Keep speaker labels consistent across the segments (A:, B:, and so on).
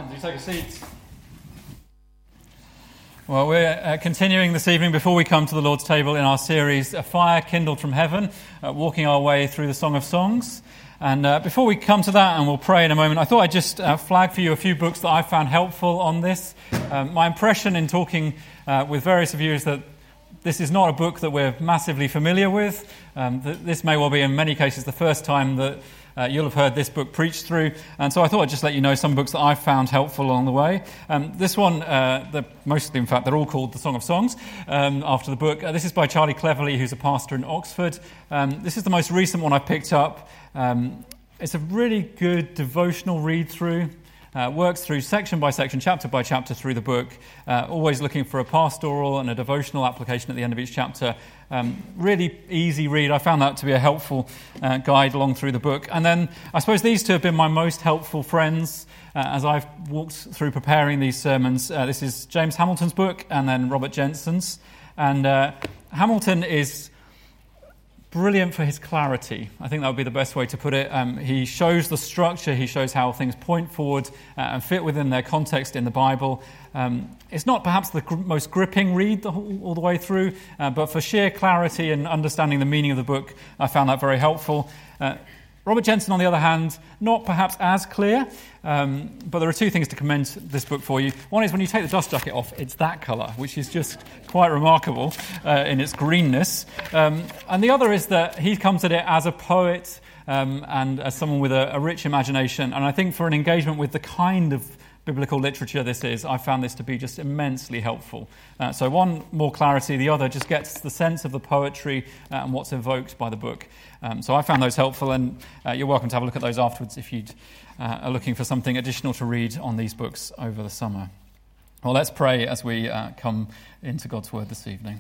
A: Fine, do take a seat. Well, we're continuing this evening before we come to the Lord's table in our series, A Fire Kindled from Heaven, walking our way through the Song of Songs. And before we come to that, and we'll pray in a moment, I thought I'd just flag for you a few books that I found helpful on this. My impression in talking with various of you is that this is not a book that we're massively familiar with. This may well be, in many cases, the first time that you'll have heard this book preached through. And so I thought I'd just let you know some books that I've found helpful along the way. This one, mostly, in fact, they're all called The Song of Songs after the book. This is by Charlie Cleverly, who's a pastor in Oxford. This is the most recent one I picked up. It's a really good devotional read-through. Works through section by section, chapter by chapter through the book, always looking for a pastoral and a devotional application at the end of each chapter. Really easy read. I found that to be a helpful guide along through the book. And then I suppose these two have been my most helpful friends as I've walked through preparing these sermons. This is James Hamilton's book and then Robert Jensen's. And Hamilton is brilliant for his clarity. I think that would be the best way to put it. He shows the structure, he shows how things point forward and fit within their context in the Bible. It's not perhaps the most gripping read all the way through, but for sheer clarity and understanding the meaning of the book, I found that very helpful. Robert Jensen, on the other hand, not perhaps as clear, but there are two things to commend this book for you. One is when you take the dust jacket off, it's that colour, which is just quite remarkable in its greenness. And the other is that he comes at it as a poet and as someone with a rich imagination. And I think for an engagement with the kind of biblical literature this is, I found this to be just immensely helpful. So one, more clarity, the other just gets the sense of the poetry and what's evoked by the book. So I found those helpful, and you're welcome to have a look at those afterwards if you are looking for something additional to read on these books over the summer. Well, let's pray as we come into God's Word this evening.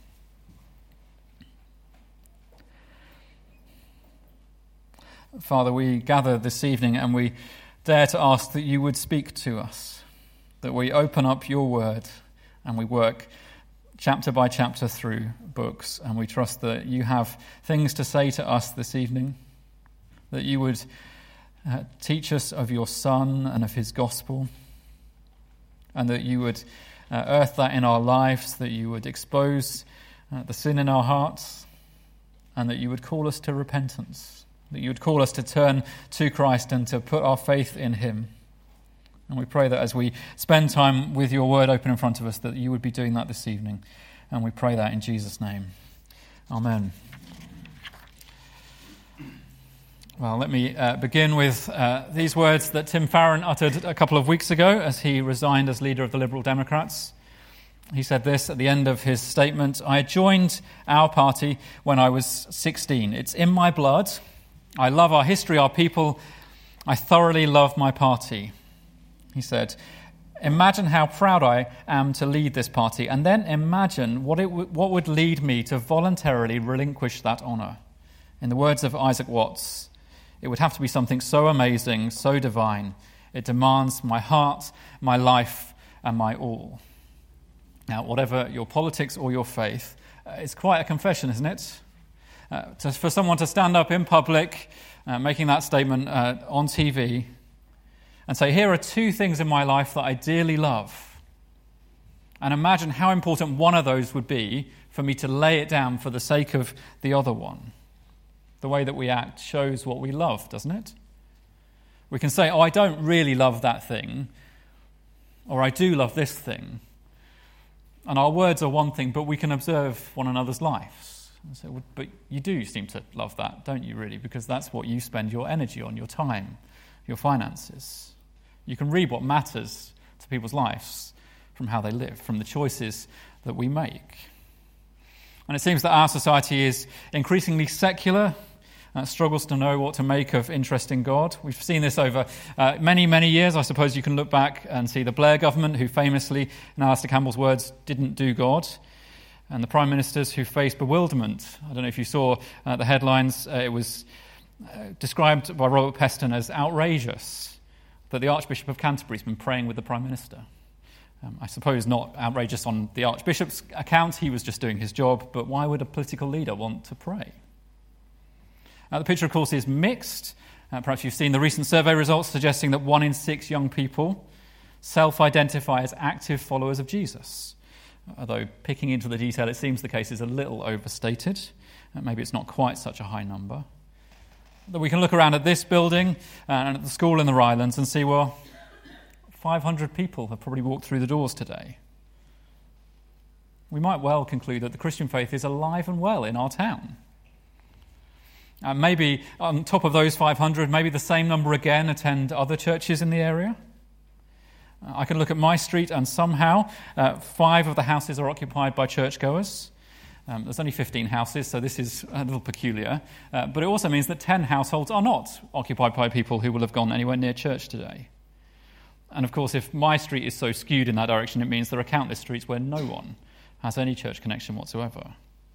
A: Father, we gather this evening and we dare to ask that you would speak to us, that we open up your word and we work chapter by chapter through books, and we trust that you have things to say to us this evening, that you would teach us of your Son and of his gospel, and that you would earth that in our lives, that you would expose the sin in our hearts, and that you would call us to repentance, that you would call us to turn to Christ and to put our faith in him. And we pray that as we spend time with your word open in front of us, that you would be doing that this evening. And we pray that in Jesus' name. Amen. Well, let me begin with these words that Tim Farron uttered a couple of weeks ago as he resigned as leader of the Liberal Democrats. He said this at the end of his statement: "I joined our party when I was 16. It's in my blood. I love our history, our people. I thoroughly love my party." He said, "Imagine how proud I am to lead this party, and then imagine what would lead me to voluntarily relinquish that honour. In the words of Isaac Watts, it would have to be something so amazing, so divine. It demands my heart, my life, and my all." Now, whatever your politics or your faith, it's quite a confession, isn't it? For someone to stand up in public, making that statement on TV, and say, here are two things in my life that I dearly love. And imagine how important one of those would be for me to lay it down for the sake of the other one. The way that we act shows what we love, doesn't it? We can say, I don't really love that thing, or I do love this thing. And our words are one thing, but we can observe one another's lives. And say, well, but you do seem to love that, don't you really? Because that's what you spend your energy on, your time, your finances. You can read what matters to people's lives from how they live, from the choices that we make. And it seems that our society is increasingly secular, struggles to know what to make of interest in God. We've seen this over many, many years. I suppose you can look back and see the Blair government, who famously, in Alistair Campbell's words, didn't do God, and the prime ministers who faced bewilderment. I don't know if you saw the headlines. It was described by Robert Peston as outrageous that the Archbishop of Canterbury's been praying with the Prime Minister. I suppose not outrageous on the Archbishop's account, he was just doing his job, but why would a political leader want to pray? The picture, of course, is mixed. Perhaps you've seen the recent survey results suggesting that 1 in 6 young people self-identify as active followers of Jesus. Although picking into the detail, it seems the case is a little overstated. Maybe it's not quite such a high number. That we can look around at this building and at the school in the Rylands and see, well, 500 people have probably walked through the doors today. We might well conclude that the Christian faith is alive and well in our town. Maybe on top of those 500, maybe the same number again attend other churches in the area. I can look at my street and somehow 5 of the houses are occupied by churchgoers. There's only 15 houses, so this is a little peculiar. But it also means that 10 households are not occupied by people who will have gone anywhere near church today. And of course, if my street is so skewed in that direction, it means there are countless streets where no one has any church connection whatsoever.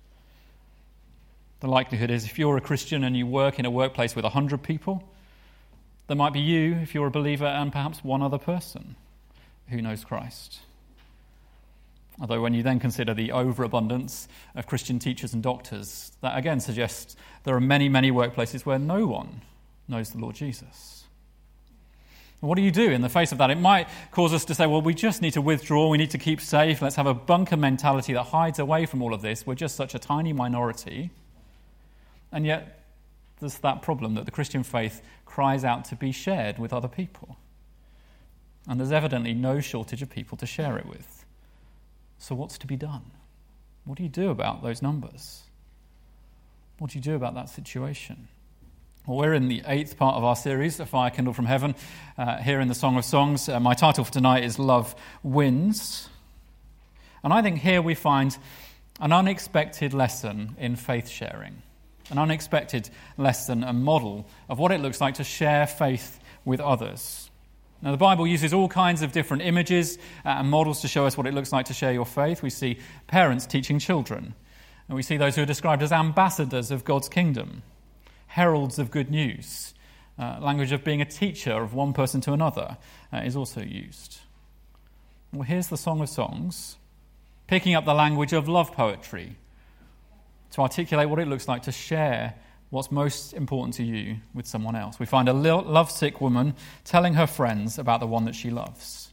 A: The likelihood is if you're a Christian and you work in a workplace with 100 people, there might be you, if you're a believer, and perhaps one other person who knows Christ. Although when you then consider the overabundance of Christian teachers and doctors, that again suggests there are many, many workplaces where no one knows the Lord Jesus. What do you do in the face of that? It might cause us to say, well, we just need to withdraw, we need to keep safe, let's have a bunker mentality that hides away from all of this. We're just such a tiny minority. And yet there's that problem that the Christian faith cries out to be shared with other people. And there's evidently no shortage of people to share it with. So what's to be done? What do you do about those numbers? What do you do about that situation? Well, we're in the 8th part of our series, A Fire Kindled from Heaven, here in the Song of Songs. My title for tonight is Love Wins. And I think here we find an unexpected lesson in faith sharing, an unexpected lesson and model of what it looks like to share faith with others. Now, the Bible uses all kinds of different images and models to show us what it looks like to share your faith. We see parents teaching children, and we see those who are described as ambassadors of God's kingdom, heralds of good news. Language of being a teacher of one person to another is also used. Well, here's the Song of Songs, picking up the language of love poetry to articulate what it looks like to share what's most important to you with someone else. We find a lovesick woman telling her friends about the one that she loves.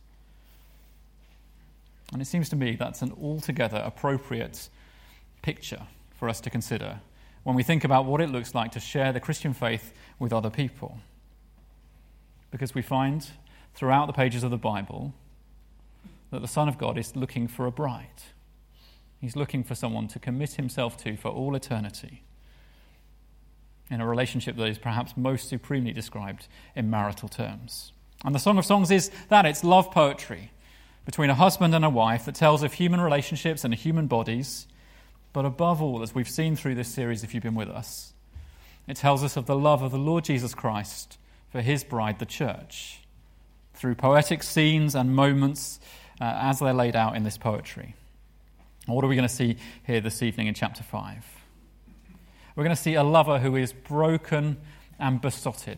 A: And it seems to me that's an altogether appropriate picture for us to consider when we think about what it looks like to share the Christian faith with other people. Because we find throughout the pages of the Bible that the Son of God is looking for a bride. He's looking for someone to commit himself to for all eternity in a relationship that is perhaps most supremely described in marital terms. And the Song of Songs is that. It's love poetry between a husband and a wife that tells of human relationships and human bodies. But above all, as we've seen through this series, if you've been with us, it tells us of the love of the Lord Jesus Christ for his bride, the church, through poetic scenes and moments as they're laid out in this poetry. What are we going to see here this evening in chapter 5? We're going to see a lover who is broken and besotted.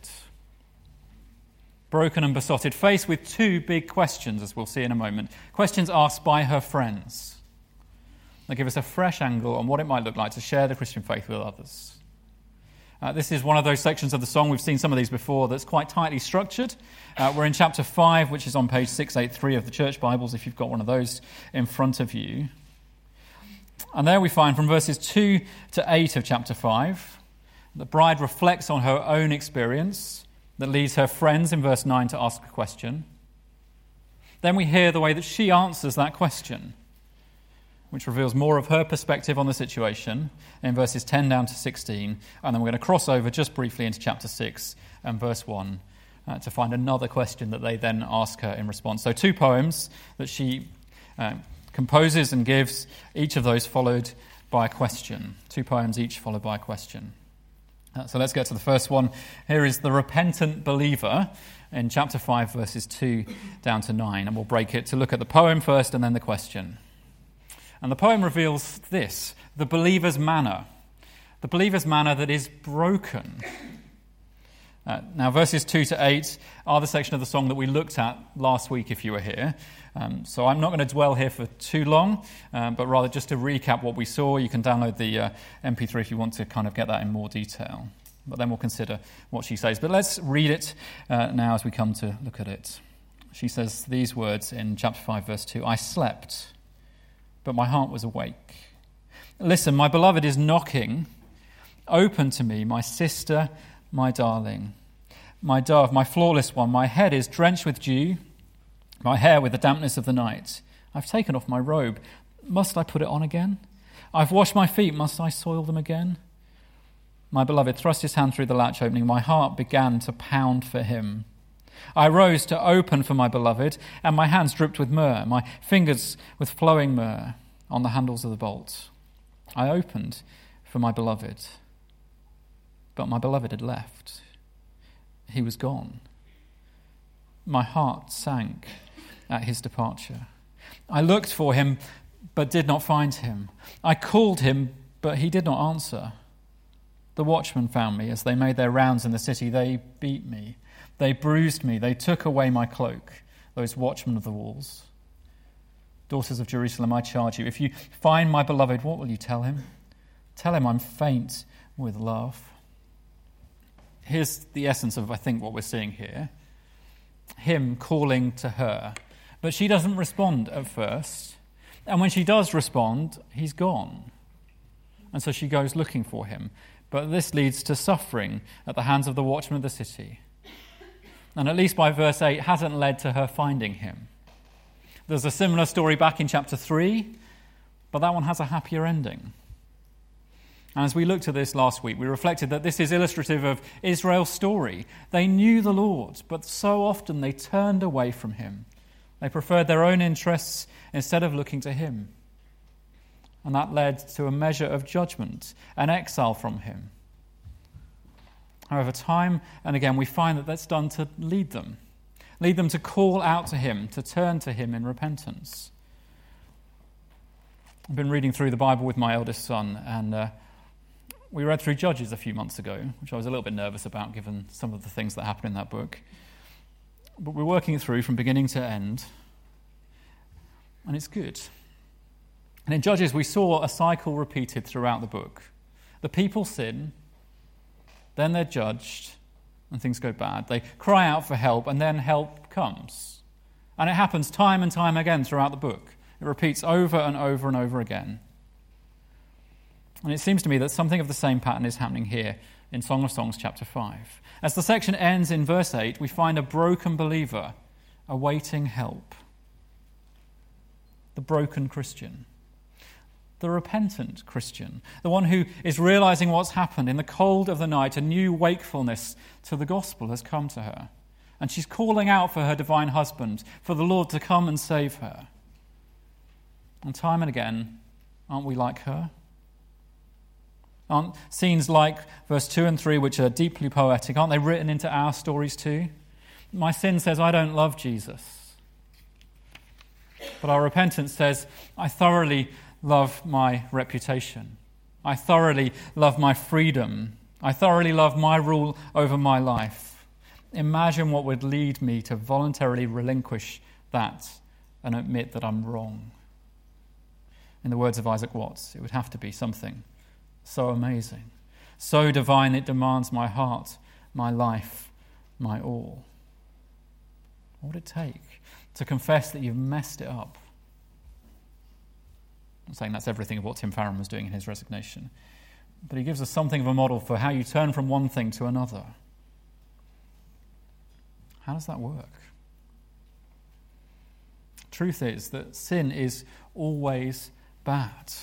A: Broken and besotted, faced with 2 big questions, as we'll see in a moment. Questions asked by her friends. They give us a fresh angle on what it might look like to share the Christian faith with others. This is one of those sections of the song, we've seen some of these before, that's quite tightly structured. We're in chapter 5, which is on page 683 of the Church Bibles, if you've got one of those in front of you. And there we find from verses 2 to 8 of chapter 5, the bride reflects on her own experience that leads her friends in verse 9 to ask a question. Then we hear the way that she answers that question, which reveals more of her perspective on the situation in verses 10 down to 16. And then we're going to cross over just briefly into chapter 6 and verse 1 to find another question that they then ask her in response. So 2 poems that she composes and gives, each of those followed by a question. 2 poems each followed by a question. So let's get to the first one. Here is The Repentant Believer in chapter 5, verses 2 down to 9. And we'll break it to look at the poem first and then the question. And the poem reveals this: the believer's manner. The believer's manner that is broken. Now, verses 2 to 8 are the section of the song that we looked at last week, if you were here. So I'm not going to dwell here for too long, but rather just to recap what we saw. You can download the MP3 if you want to kind of get that in more detail. But then we'll consider what she says. But let's read it now as we come to look at it. She says these words in chapter 5, verse 2, I slept, but my heart was awake. Listen, my beloved is knocking. Open to me, my sister, my darling, my dove, my flawless one. My head is drenched with dew, my hair with the dampness of the night. I've taken off my robe. Must I put it on again? I've washed my feet. Must I soil them again? My beloved thrust his hand through the latch opening. My heart began to pound for him. I rose to open for my beloved, and my hands dripped with myrrh, my fingers with flowing myrrh on the handles of the bolt. I opened for my beloved, but my beloved had left. He was gone. My heart sank at his departure. I looked for him, but did not find him. I called him, but he did not answer. The watchmen found me as they made their rounds in the city. They beat me. They bruised me. They took away my cloak, those watchmen of the walls. Daughters of Jerusalem, I charge you, if you find my beloved, what will you tell him? Tell him I'm faint with love. Here's the essence of, I think, what we're seeing here. Him calling to her. But she doesn't respond at first. And when she does respond, he's gone. And so she goes looking for him. But this leads to suffering at the hands of the watchmen of the city. And at least by verse 8, hasn't led to her finding him. There's a similar story back in chapter 3, but that one has a happier ending. And as we looked at this last week, we reflected that this is illustrative of Israel's story. They knew the Lord, but so often they turned away from him. They preferred their own interests instead of looking to him. And that led to a measure of judgment and exile from him. However, time and again, we find that that's done to lead them to call out to him, to turn to him in repentance. I've been reading through the Bible with my eldest son, and we read through Judges a few months ago, which I was a little bit nervous about given some of the things that happen in that book. But we're working it through from beginning to end, and it's good. And in Judges, we saw a cycle repeated throughout the book. The people sin, then they're judged, and things go bad. They cry out for help, and then help comes. And it happens time and time again throughout the book. It repeats over and over and over again. And it seems to me that something of the same pattern is happening here in Song of Songs chapter 5. As the section ends in verse 8, we find a broken believer awaiting help. The broken Christian. The repentant Christian, the one who is realizing what's happened. In the cold of the night, a new wakefulness to the gospel has come to her. And she's calling out for her divine husband, for the Lord to come and save her. And time and again, aren't we like her? Aren't scenes like verse 2 and 3, which are deeply poetic, aren't they written into our stories too? My sin says, I don't love Jesus. But our repentance says, I thoroughly love my reputation. I thoroughly love my freedom. I thoroughly love my rule over my life. Imagine what would lead me to voluntarily relinquish that and admit that I'm wrong. In the words of Isaac Watts, it would have to be something so amazing, so divine it demands my heart, my life, my all. What would it take to confess that you've messed it up? I'm saying that's everything of what Tim Farron was doing in his resignation. But he gives us something of a model for how you turn from one thing to another. How does that work? Truth is that sin is always bad.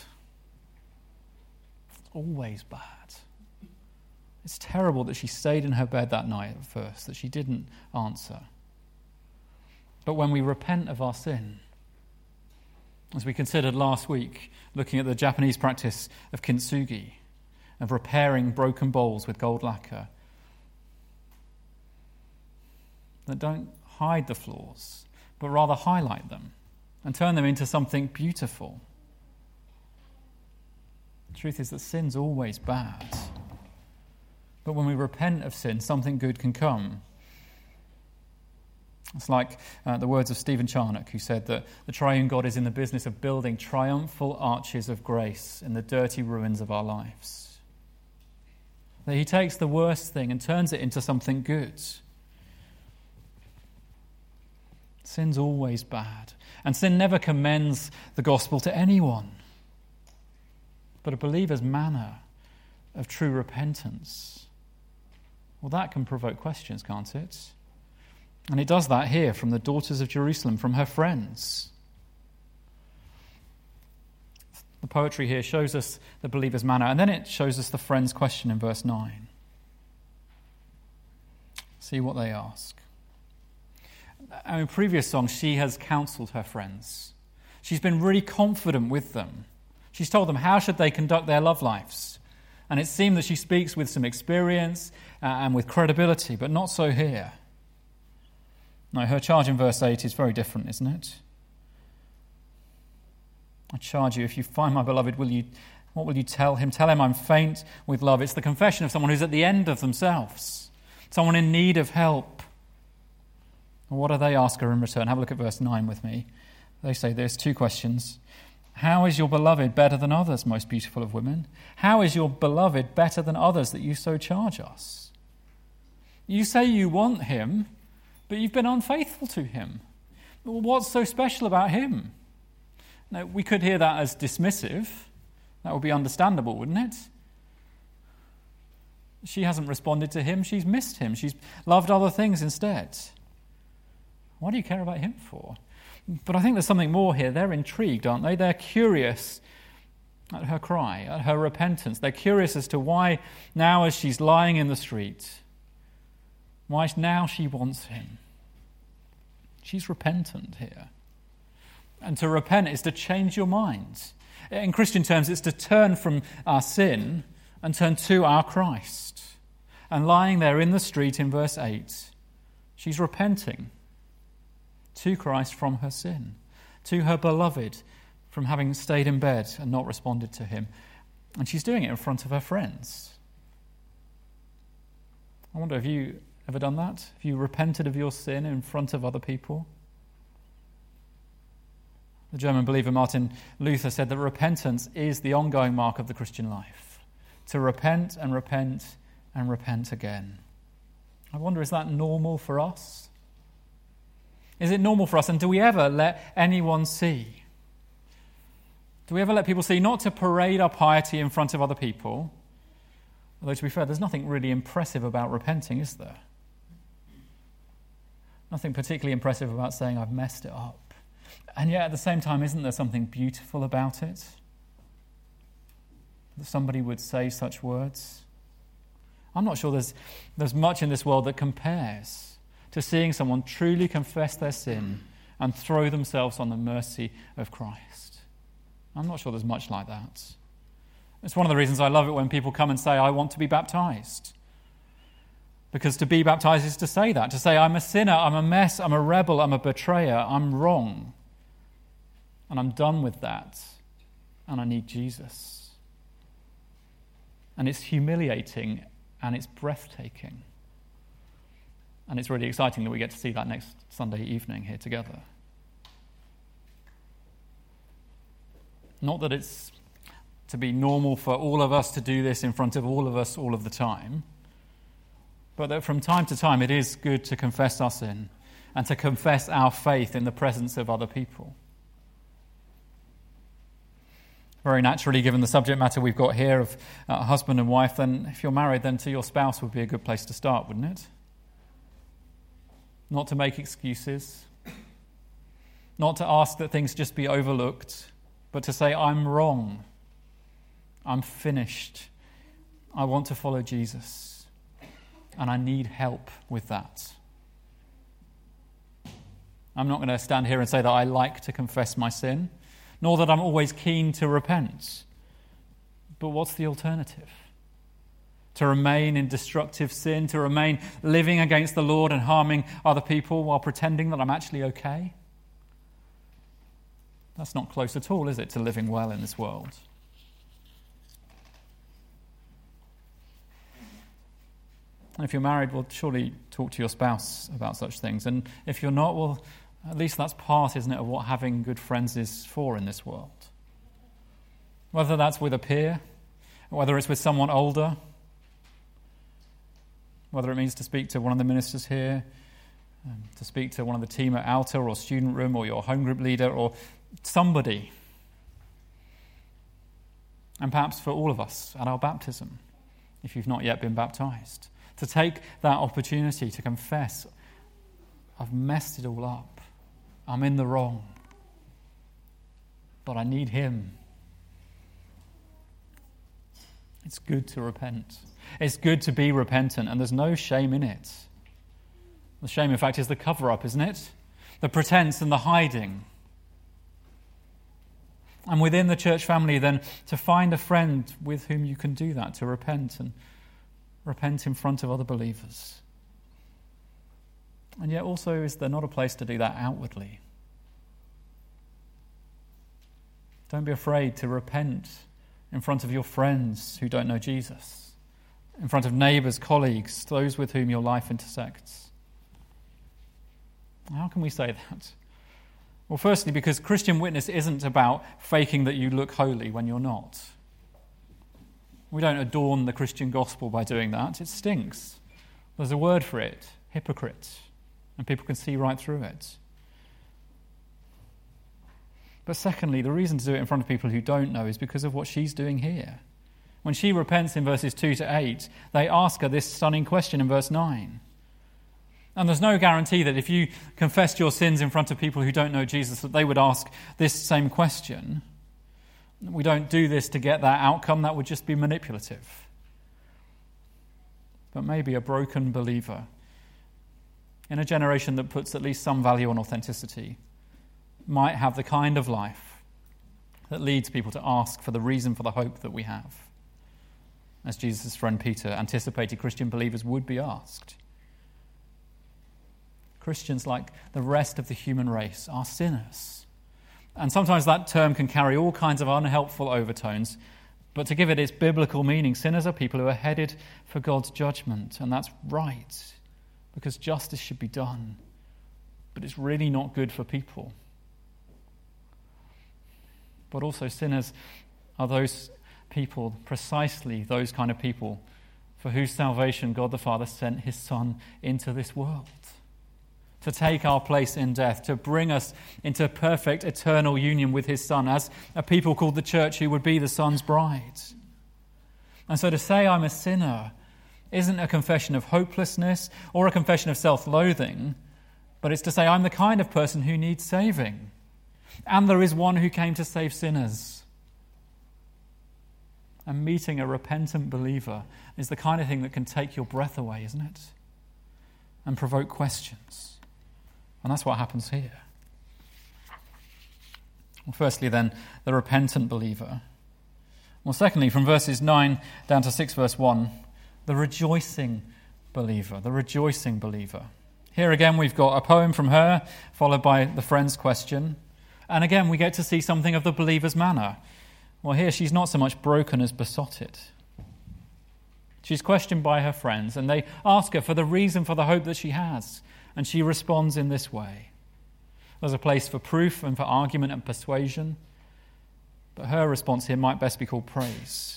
A: Always bad. It's terrible that she stayed in her bed that night at first, that she didn't answer. But when we repent of our sin, as we considered last week, looking at the Japanese practice of kintsugi, of repairing broken bowls with gold lacquer, that don't hide the flaws, but rather highlight them and turn them into something beautiful. The truth is that sin's always bad. But when we repent of sin, something good can come. It's like the words of Stephen Charnock, who said that the triune God is in the business of building triumphal arches of grace in the dirty ruins of our lives. That he takes the worst thing and turns it into something good. Sin's always bad. And sin never commends the gospel to anyone. But a believer's manner of true repentance, well, that can provoke questions, can't it? And it does that here from the daughters of Jerusalem, from her friends. The poetry here shows us the believer's manner, and then it shows us the friends' question in verse 9. See what they ask. In previous songs, she has counselled her friends. She's been really confident with them. She's told them how should they conduct their love lives. And it seemed that she speaks with some experience and with credibility, but not so here. No, her charge in verse 8 is very different, isn't it? I charge you, if you find my beloved, what will you tell him? Tell him I'm faint with love. It's the confession of someone who's at the end of themselves, someone in need of help. And what do they ask her in return? Have a look at verse 9 with me. They say there's two questions. How is your beloved better than others, most beautiful of women? How is your beloved better than others that you so charge us? You say you want him, but you've been unfaithful to him. What's so special about him? Now, we could hear that as dismissive. That would be understandable, wouldn't it? She hasn't responded to him. She's missed him. She's loved other things instead. What do you care about him for? But I think there's something more here. They're intrigued, aren't they? They're curious at her cry, at her repentance. They're curious as to why now, as she's lying in the street, why now she wants him. She's repentant here. And to repent is to change your mind. In Christian terms, it's to turn from our sin and turn to our Christ. And lying there in the street in verse 8, she's repenting to Christ from her sin, to her beloved from having stayed in bed and not responded to him. And she's doing it in front of her friends. I wonder, have you ever done that? Have you repented of your sin in front of other people? The German believer Martin Luther said that repentance is the ongoing mark of the Christian life. To repent and repent and repent again. I wonder, is that normal for us? Is it normal for us? And do we ever let anyone see? Do we ever let people see, not to parade our piety in front of other people? Although, to be fair, there's nothing really impressive about repenting, is there? Nothing particularly impressive about saying, I've messed it up. And yet, at the same time, isn't there something beautiful about it? That somebody would say such words? I'm not sure there's much in this world that compares to seeing someone truly confess their sin and throw themselves on the mercy of Christ. I'm not sure there's much like that. It's one of the reasons I love it when people come and say, I want to be baptized. Because to be baptized is to say that, to say, I'm a sinner, I'm a mess, I'm a rebel, I'm a betrayer, I'm wrong. And I'm done with that. And I need Jesus. And it's humiliating and it's breathtaking. And it's really exciting that we get to see that next Sunday evening here together. Not that it's to be normal for all of us to do this in front of all of us all of the time, but that from time to time it is good to confess our sin and to confess our faith in the presence of other people. Very naturally, given the subject matter we've got here of husband and wife, then if you're married, then to your spouse would be a good place to start, wouldn't it? Not to make excuses, not to ask that things just be overlooked, but to say, I'm wrong, I'm finished, I want to follow Jesus, and I need help with that. I'm not going to stand here and say that I like to confess my sin, nor that I'm always keen to repent. But what's the alternative? To remain in destructive sin, to remain living against the Lord and harming other people while pretending that I'm actually okay? That's not close at all, is it, to living well in this world? And if you're married, well, surely talk to your spouse about such things. And if you're not, well, at least that's part, isn't it, of what having good friends is for in this world. Whether that's with a peer, whether it's with someone older, whether it means to speak to one of the ministers here, to speak to one of the team at Alta or student room or your home group leader or somebody. And perhaps for all of us at our baptism, if you've not yet been baptized, to take that opportunity to confess, I've messed it all up. I'm in the wrong. But I need him. It's good to repent. It's good to be repentant, and there's no shame in it. The shame, in fact, is the cover-up, isn't it? The pretense and the hiding. And within the church family, then, to find a friend with whom you can do that, to repent and repent in front of other believers. And yet also, is there not a place to do that outwardly? Don't be afraid to repent in front of your friends who don't know Jesus, in front of neighbours, colleagues, those with whom your life intersects. How can we say that? Well, firstly, because Christian witness isn't about faking that you look holy when you're not. We don't adorn the Christian gospel by doing that. It stinks. There's a word for it, hypocrite, and people can see right through it. But secondly, the reason to do it in front of people who don't know is because of what she's doing here. When she repents in verses 2 to 8, they ask her this stunning question in verse 9. And there's no guarantee that if you confessed your sins in front of people who don't know Jesus, that they would ask this same question. We don't do this to get that outcome. That would just be manipulative. But maybe a broken believer in a generation that puts at least some value on authenticity might have the kind of life that leads people to ask for the reason for the hope that we have, as Jesus' friend Peter anticipated Christian believers would be asked. Christians, like the rest of the human race, are sinners. And sometimes that term can carry all kinds of unhelpful overtones, but to give it its biblical meaning, sinners are people who are headed for God's judgment, and that's right, because justice should be done, but it's really not good for people. But also sinners are those people, precisely those kind of people, for whose salvation God the Father sent his Son into this world, to take our place in death, to bring us into perfect eternal union with his Son as a people called the church who would be the Son's bride. And so to say I'm a sinner isn't a confession of hopelessness or a confession of self-loathing, but it's to say I'm the kind of person who needs saving. And there is one who came to save sinners. And meeting a repentant believer is the kind of thing that can take your breath away, isn't it? And provoke questions. And that's what happens here. Well, firstly, then, the repentant believer. Well, secondly, from verses 9 down to 6 verse 1, the rejoicing believer, the rejoicing believer. Here again, we've got a poem from her, followed by the friend's question. And again, we get to see something of the believer's manner. Well, here she's not so much broken as besotted. She's questioned by her friends, and they ask her for the reason for the hope that she has. And she responds in this way. There's a place for proof and for argument and persuasion, but her response here might best be called praise.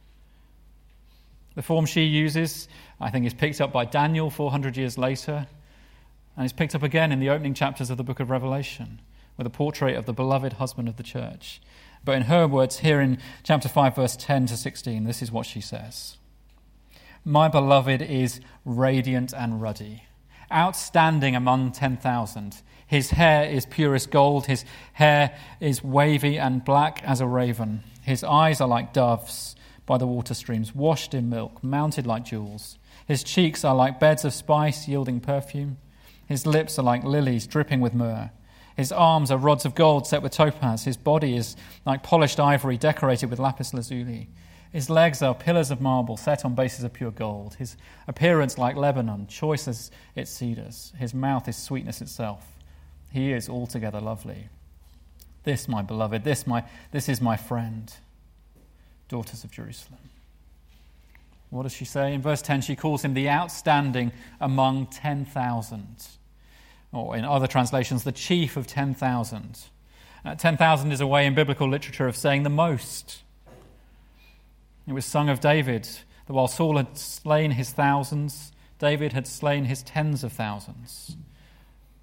A: The form she uses, I think, is picked up by Daniel 400 years later, and is picked up again in the opening chapters of the book of Revelation, with a portrait of the beloved husband of the church. But in her words, here in chapter 5, verse 10 to 16, this is what she says. My beloved is radiant and ruddy, outstanding among 10,000. His hair is purest gold. His hair is wavy and black as a raven. His eyes are like doves by the water streams, washed in milk, mounted like jewels. His cheeks are like beds of spice, yielding perfume. His lips are like lilies, dripping with myrrh. His arms are rods of gold set with topaz. His body is like polished ivory, decorated with lapis lazuli. His legs are pillars of marble set on bases of pure gold. His appearance like Lebanon, choice as its cedars. His mouth is sweetness itself. He is altogether lovely. This, my beloved, this is my friend, daughters of Jerusalem. What does she say? In verse 10, she calls him the outstanding among 10,000. Or in other translations, the chief of 10,000. 10,000 is a way in biblical literature of saying the most. It was sung of David that while Saul had slain his thousands, David had slain his tens of thousands.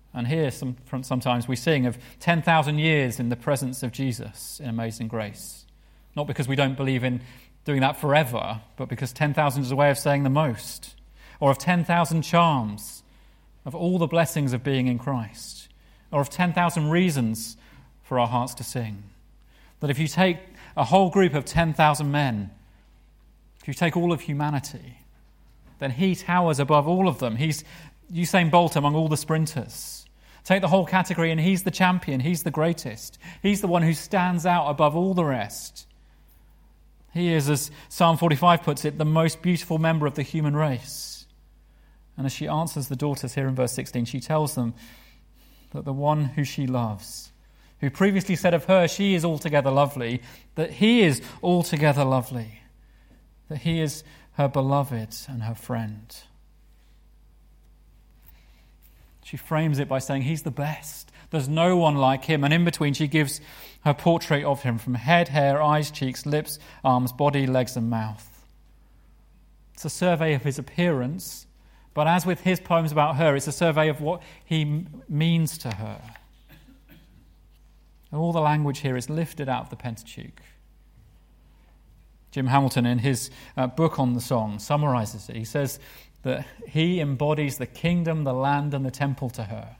A: And here sometimes we sing of 10,000 years in the presence of Jesus in Amazing Grace. Not because we don't believe in doing that forever, but because 10,000 is a way of saying the most. Or of 10,000 charms, of all the blessings of being in Christ. Or of 10,000 reasons for our hearts to sing. That if you take a whole group of 10,000 men, if you take all of humanity, then he towers above all of them. He's Usain Bolt among all the sprinters. Take the whole category and he's the champion, he's the greatest. He's the one who stands out above all the rest. He is, as Psalm 45 puts it, the most beautiful member of the human race. And as she answers the daughters here in verse 16, she tells them that the one who she loves, who previously said of her, she is altogether lovely, that he is altogether lovely, that he is her beloved and her friend. She frames it by saying he's the best. There's no one like him. And in between, she gives her portrait of him from head, hair, eyes, cheeks, lips, arms, body, legs, and mouth. It's a survey of his appearance, but as with his poems about her, it's a survey of what he means to her. And all the language here is lifted out of the Pentateuch. Jim Hamilton, in his book on the song, summarizes it. He says that he embodies the kingdom, the land, and the temple to her.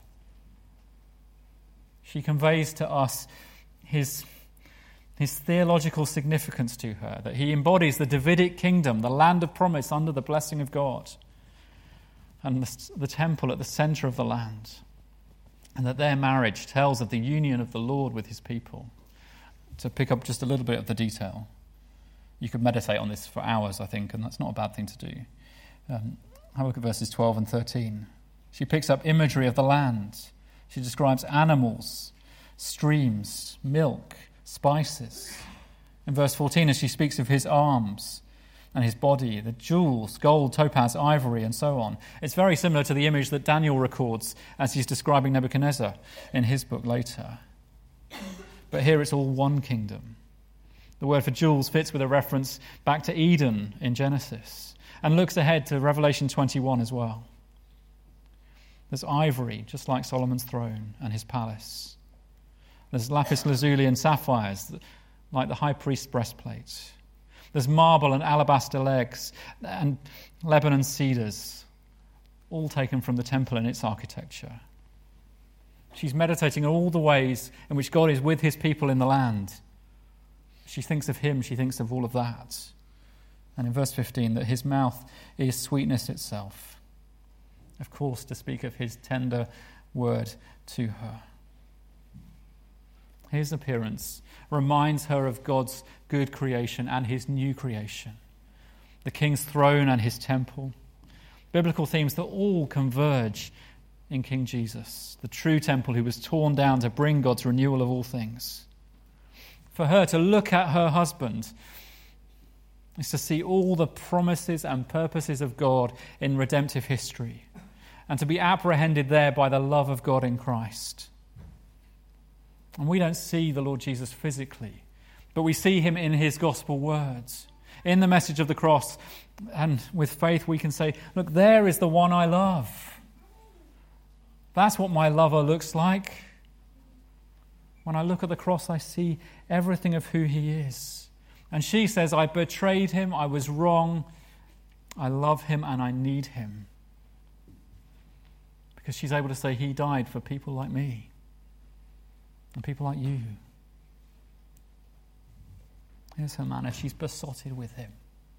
A: She conveys to us his theological significance to her, that he embodies the Davidic kingdom, the land of promise under the blessing of God, and the temple at the center of the land, and that their marriage tells of the union of the Lord with his people. To pick up just a little bit of the detail, you could meditate on this for hours, I think, and that's not a bad thing to do. Have a look at verses 12 and 13. She picks up imagery of the land. She describes animals, streams, milk, spices. In verse 14, as she speaks of his arms and his body, the jewels, gold, topaz, ivory, and so on. It's very similar to the image that Daniel records as he's describing Nebuchadnezzar in his book later. But here it's all one kingdom. The word for jewels fits with a reference back to Eden in Genesis, and looks ahead to Revelation 21 as well. There's ivory, just like Solomon's throne and his palace. There's lapis lazuli and sapphires, like the high priest's breastplate. There's marble and alabaster legs and Lebanon cedars, all taken from the temple and its architecture. She's meditating on all the ways in which God is with his people in the land. She thinks of him, she thinks of all of that. And in verse 15, that his mouth is sweetness itself. Of course, to speak of his tender word to her. His appearance reminds her of God's good creation and his new creation. The king's throne and his temple. Biblical themes that all converge in King Jesus, the true temple who was torn down to bring God's renewal of all things. For her to look at her husband is to see all the promises and purposes of God in redemptive history, and to be apprehended there by the love of God in Christ. And we don't see the Lord Jesus physically, but we see him in his gospel words, in the message of the cross, and with faith we can say, look, there is the one I love. That's what my lover looks like. When I look at the cross, I see everything of who he is. And she says, I betrayed him, I was wrong, I love him and I need him. Because she's able to say he died for people like me and people like you. Here's her manner, she's besotted with him.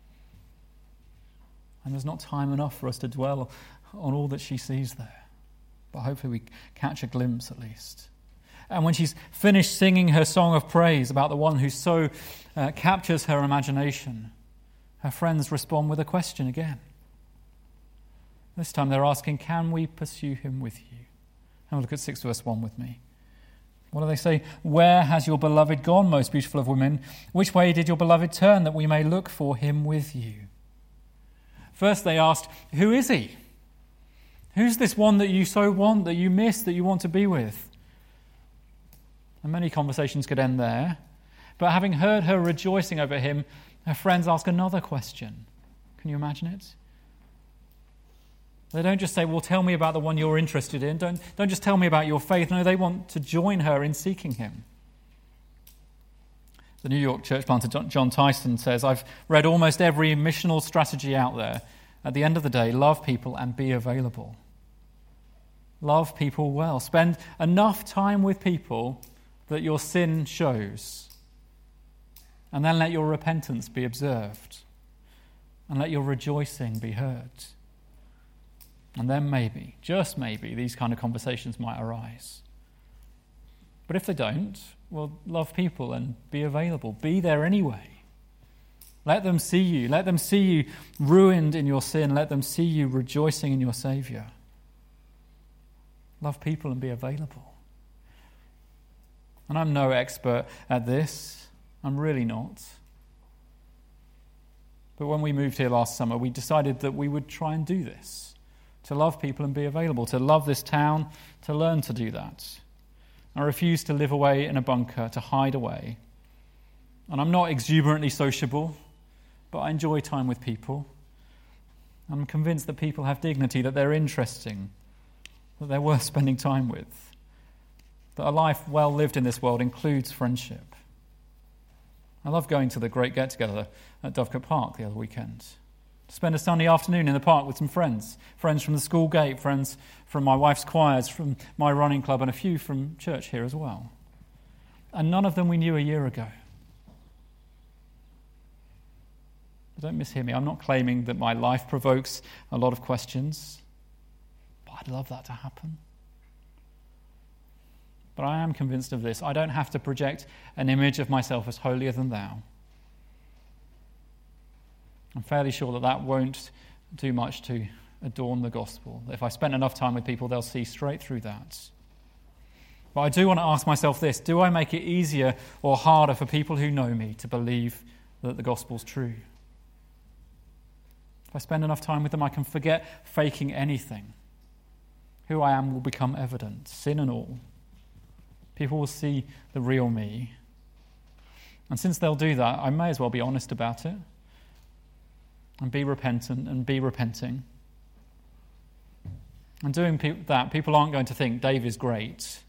A: And there's not time enough for us to dwell on all that she sees there. But hopefully we catch a glimpse at least. And when she's finished singing her song of praise about the one who so captures her imagination, her friends respond with a question again. This time they're asking, can we pursue him with you? Have a look at 6 verse 1 with me. What do they say? Where has your beloved gone, most beautiful of women? Which way did your beloved turn, that we may look for him with you? First they asked, who is he? Who's this one that you so want, that you miss, that you want to be with? And many conversations could end there. But having heard her rejoicing over him, her friends ask another question. Can you imagine it? They don't just say, well, tell me about the one you're interested in. Don't just tell me about your faith. No, they want to join her in seeking him. The New York church planter John Tyson says, I've read almost every missional strategy out there. At the end of the day, love people and be available. Love people well. Spend enough time with people that your sin shows. And then let your repentance be observed. And let your rejoicing be heard. And then maybe, just maybe, these kind of conversations might arise. But if they don't, well, love people and be available. Be there anyway. Let them see you. Let them see you ruined in your sin. Let them see you rejoicing in your Saviour. Love people and be available. And I'm no expert at this. I'm really not. But when we moved here last summer, we decided that we would try and do this. To love people and be available. To love this town, to learn to do that. I refuse to live away in a bunker, to hide away. And I'm not exuberantly sociable, but I enjoy time with people. I'm convinced that people have dignity, that they're interesting, that they're worth spending time with, that a life well lived in this world includes friendship. I love going to the great get-together at Dovecote Park the other weekend. To spend a Sunday afternoon in the park with some friends from the school gate, friends from my wife's choirs, from my running club, and a few from church here as well. And none of them we knew a year ago. But don't mishear me. I'm not claiming that my life provokes a lot of questions, but I'd love that to happen. But I am convinced of this. I don't have to project an image of myself as holier than thou. I'm fairly sure that that won't do much to adorn the gospel. If I spend enough time with people, they'll see straight through that. But I do want to ask myself this: do I make it easier or harder for people who know me to believe that the gospel's true? If I spend enough time with them, I can forget faking anything. Who I am will become evident, sin and all. People will see the real me. And since they'll do that, I may as well be honest about it. And be repentant and be repenting. And doing that, people aren't going to think Dave is great.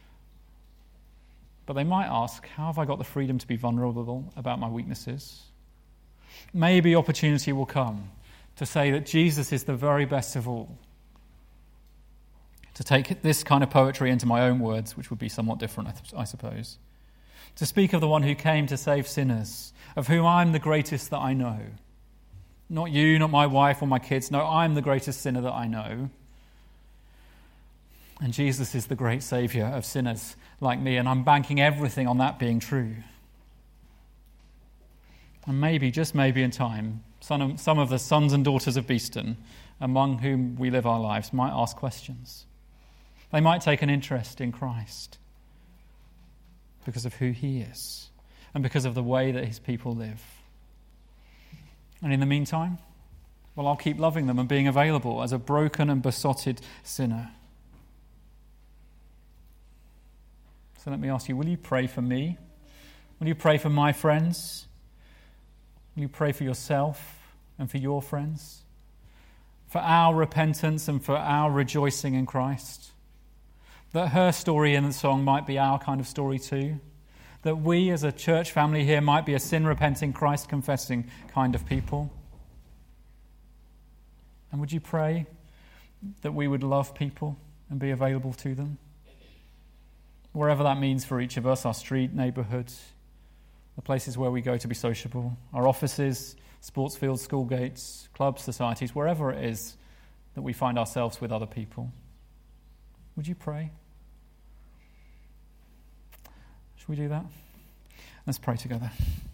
A: But they might ask, how have I got the freedom to be vulnerable about my weaknesses? Maybe opportunity will come to say that Jesus is the very best of all. To take this kind of poetry into my own words, which would be somewhat different, I suppose. To speak of the one who came to save sinners, of whom I'm the greatest that I know. Not you, not my wife or my kids. No, I'm the greatest sinner that I know. And Jesus is the great Saviour of sinners like me, and I'm banking everything on that being true. And maybe, just maybe in time, some of the sons and daughters of Beeston, among whom we live our lives, might ask questions. They might take an interest in Christ because of who he is and because of the way that his people live. And in the meantime, well, I'll keep loving them and being available as a broken and besotted sinner. So let me ask you, will you pray for me? Will you pray for my friends? Will you pray for yourself and for your friends? For our repentance and for our rejoicing in Christ? That her story in the song might be our kind of story too? That we as a church family here might be a sin-repenting, Christ-confessing kind of people? And would you pray that we would love people and be available to them? Wherever that means for each of us, our street, neighbourhoods, the places where we go to be sociable, our offices, sports fields, school gates, clubs, societies, wherever it is that we find ourselves with other people. Would you pray? Should we do that? Let's pray together.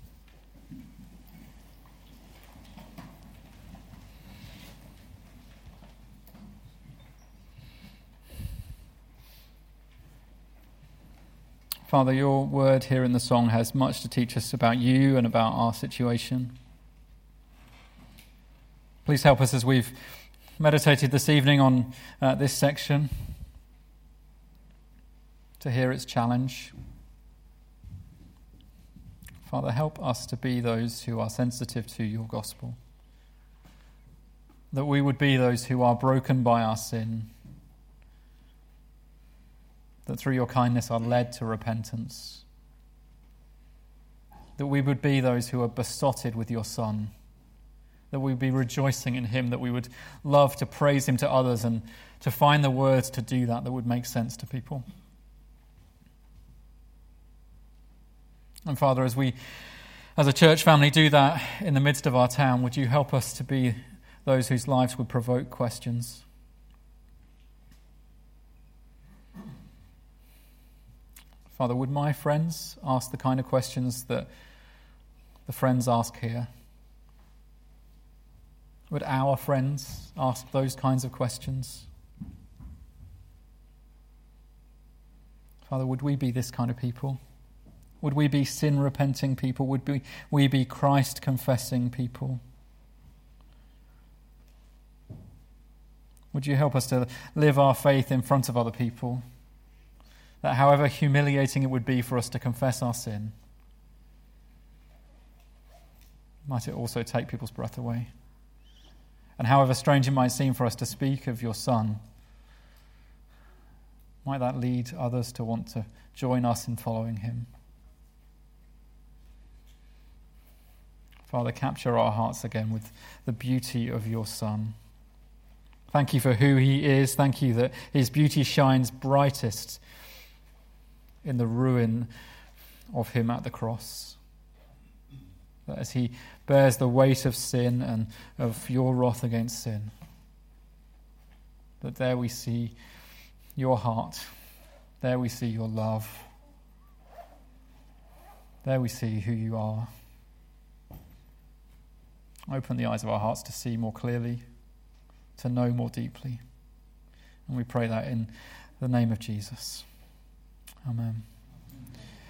A: Father, your word here in the song has much to teach us about you and about our situation. Please help us as we've meditated this evening on this section to hear its challenge. Father, help us to be those who are sensitive to your gospel. that we would be those who are broken by our sin, that through your kindness are led to repentance, that we would be those who are besotted with your Son, that we would be rejoicing in him, that we would love to praise him to others and to find the words to do that would make sense to people. And Father, as we as a church family do that in the midst of our town, would you help us to be those whose lives would provoke questions? Father, would my friends ask the kind of questions that the friends ask here? Would our friends ask those kinds of questions? Father, would we be this kind of people? Would we be sin-repenting people? Would we be Christ-confessing people? Would you help us to live our faith in front of other people? That however humiliating it would be for us to confess our sin, might it also take people's breath away? And however strange it might seem for us to speak of your Son, might that lead others to want to join us in following him? Father, capture our hearts again with the beauty of your Son. Thank you for who he is. Thank you that his beauty shines brightest in the ruin of him at the cross. That as he bears the weight of sin and of your wrath against sin, that there we see your heart, there we see your love, there we see who you are. Open the eyes of our hearts to see more clearly, to know more deeply. And we pray that in the name of Jesus. Amen.